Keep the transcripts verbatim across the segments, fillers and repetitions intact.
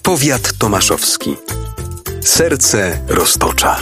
Powiat tomaszowski. Serce Roztocza.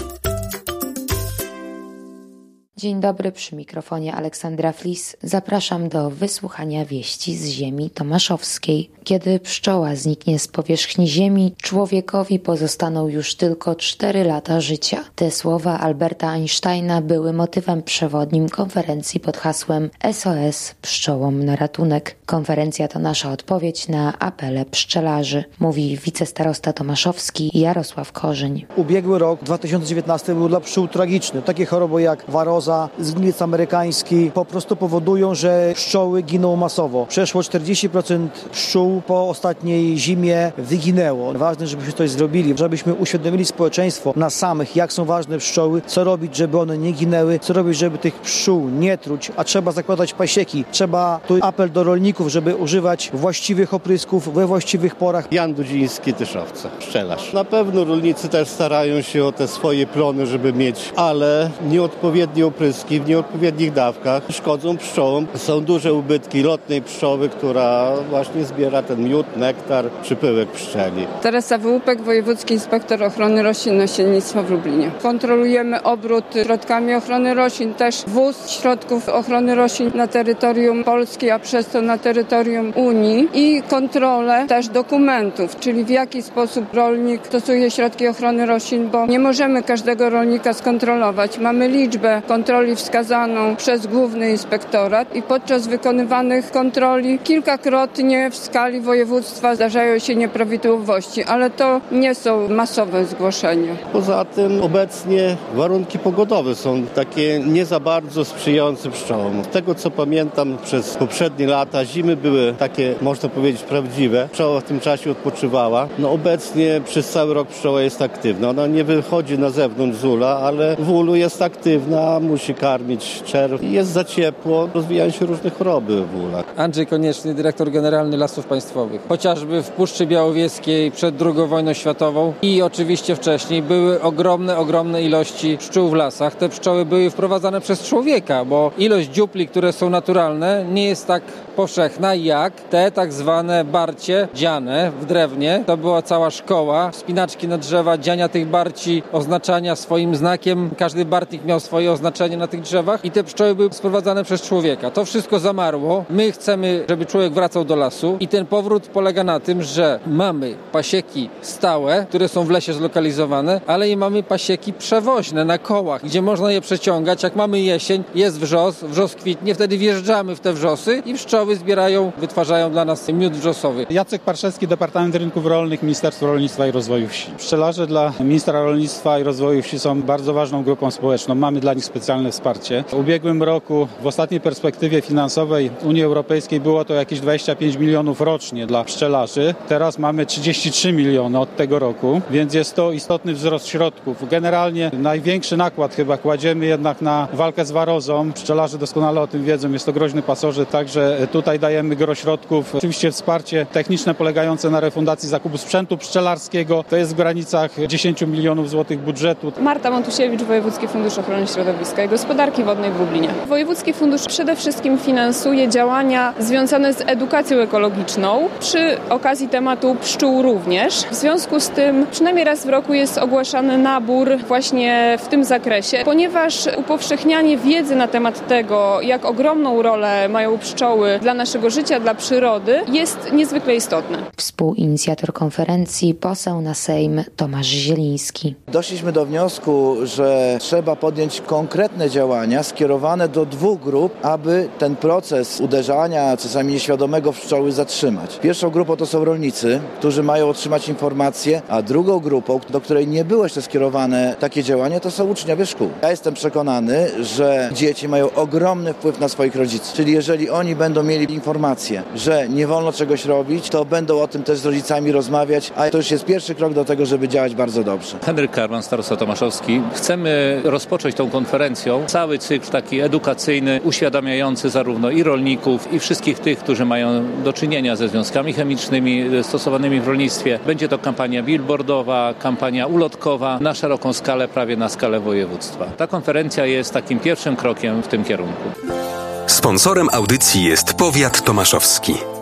Dzień dobry, przy mikrofonie Aleksandra Flis. Zapraszam do wysłuchania wieści z ziemi tomaszowskiej. Kiedy pszczoła zniknie z powierzchni ziemi, człowiekowi pozostaną już tylko cztery lata życia. Te słowa Alberta Einsteina były motywem przewodnim konferencji pod hasłem S O S pszczołom na ratunek. Konferencja to nasza odpowiedź na apele pszczelarzy, mówi wicestarosta tomaszowski Jarosław Korzeń. Ubiegły rok, dwa tysiące dziewiętnasty, był dla pszczół tragiczny. Takie choroby jak waroza, zgniec amerykański po prostu powodują, że pszczoły giną masowo. Przeszło czterdzieści procent pszczół po ostatniej zimie wyginęło. Ważne, żebyśmy coś zrobili, żebyśmy uświadomili społeczeństwo na samych, jak są ważne pszczoły, co robić, żeby one nie ginęły, co robić, żeby tych pszczół nie truć, a trzeba zakładać pasieki. Trzeba tu apel do rolników, żeby używać właściwych oprysków we właściwych porach. Jan Dudziński, Tyszowca, pszczelarz. Na pewno rolnicy też starają się o te swoje plony, żeby mieć, ale nieodpowiednie opryski w nieodpowiednich dawkach szkodzą pszczołom. Są duże ubytki lotnej pszczoły, która właśnie zbiera ten miód, nektar czy pyłek pszczeli. Teresa Wyłupek, wojewódzki inspektor ochrony roślin i nasiennictwa w Lublinie. Kontrolujemy obrót środkami ochrony roślin, też wwóz środków ochrony roślin na terytorium Polski, a przez to na terytorium Unii i kontrolę też dokumentów, czyli w jaki sposób rolnik stosuje środki ochrony roślin, bo nie możemy każdego rolnika skontrolować. Mamy liczbę kontroli wskazaną przez Główny Inspektorat i podczas wykonywanych kontroli kilkakrotnie w skali województwa zdarzają się nieprawidłowości, ale to nie są masowe zgłoszenia. Poza tym obecnie warunki pogodowe są takie nie za bardzo sprzyjające pszczołom. Z tego co pamiętam, przez poprzednie lata zimy były takie, można powiedzieć, prawdziwe. Pszczoła w tym czasie odpoczywała. No obecnie przez cały rok pszczoła jest aktywna. Ona nie wychodzi na zewnątrz z ula, ale w ulu jest aktywna, musi karmić czerw. Jest za ciepło, rozwijają się różne choroby w ulach. Andrzej Konieczny, dyrektor generalny Lasów Państwowych. Chociażby w Puszczy Białowieskiej przed drugą wojną światową i oczywiście wcześniej były ogromne, ogromne ilości pszczół w lasach. Te pszczoły były wprowadzane przez człowieka, bo ilość dziupli, które są naturalne, nie jest tak powszechna jak te tak zwane barcie dziane w drewnie. To była cała szkoła, wspinaczki na drzewa, dziania tych barci, oznaczania swoim znakiem. Każdy bartnik miał swoje oznaczenie na tych drzewach i te pszczoły były sprowadzane przez człowieka. To wszystko zamarło. My chcemy, żeby człowiek wracał do lasu i ten powrót polega na tym, że mamy pasieki stałe, które są w lesie zlokalizowane, ale i mamy pasieki przewoźne na kołach, gdzie można je przeciągać. Jak mamy jesień, jest wrzos, wrzos kwitnie, wtedy wjeżdżamy w te wrzosy i pszczoły zbierają, wytwarzają dla nas miód wrzosowy. Jacek Parszewski, Departament Rynków Rolnych, Ministerstwo Rolnictwa i Rozwoju Wsi. Pszczelarze dla ministra rolnictwa i rozwoju wsi są bardzo ważną grupą społeczną. Mamy dla nich specjalne wsparcie. W ubiegłym roku, w ostatniej perspektywie finansowej Unii Europejskiej było to jakieś dwadzieścia pięć milionów rocznie dla pszczelarzy. Teraz mamy trzydzieści trzy miliony od tego roku, więc jest to istotny wzrost środków. Generalnie największy nakład chyba kładziemy jednak na walkę z warozą. Pszczelarze doskonale o tym wiedzą, jest to groźny pasożyt, także tutaj dajemy gro środków. Oczywiście wsparcie techniczne polegające na refundacji zakupu sprzętu pszczelarskiego. To jest w granicach dziesięć milionów złotych budżetu. Marta Montusiewicz, Wojewódzki Fundusz Ochrony Środowiska i Gospodarki Wodnej w Lublinie. Wojewódzki Fundusz przede wszystkim finansuje działania związane z edukacją ekologiczną, przy okazji tematu pszczół również. W związku z tym przynajmniej raz w roku jest ogłaszany nabór właśnie w tym zakresie, ponieważ upowszechnianie wiedzy na temat tego, jak ogromną rolę mają pszczoły dla naszego życia, dla przyrody, jest niezwykle istotne. Współinicjator konferencji, poseł na Sejm Tomasz Zieliński. Doszliśmy do wniosku, że trzeba podjąć konkretne działania skierowane do dwóch grup, aby ten proces uderzania, czasami nieświadomego w pszczoły zatrzymać. Pierwszą grupą to są rolnicy, którzy mają otrzymać informacje, a drugą grupą, do której nie było jeszcze skierowane takie działania, to są uczniowie szkół. Ja jestem przekonany, że dzieci mają ogromny wpływ na swoich rodziców. Czyli jeżeli oni będą mieli informację, że nie wolno czegoś robić, to będą o tym też z rodzicami rozmawiać, a to już jest pierwszy krok do tego, żeby działać bardzo dobrze. Henryk Karman, starosta tomaszowski. Chcemy rozpocząć tą konferencją cały cykl taki edukacyjny, uświadamiający zarówno i rolników, i wszystkich tych, którzy mają do czynienia ze związkami chemicznymi stosowanymi w rolnictwie. Będzie to kampania billboardowa, kampania ulotkowa na szeroką skalę, prawie na skalę województwa. Ta konferencja jest takim pierwszym krokiem w tym kierunku. Sponsorem audycji jest Powiat Tomaszowski.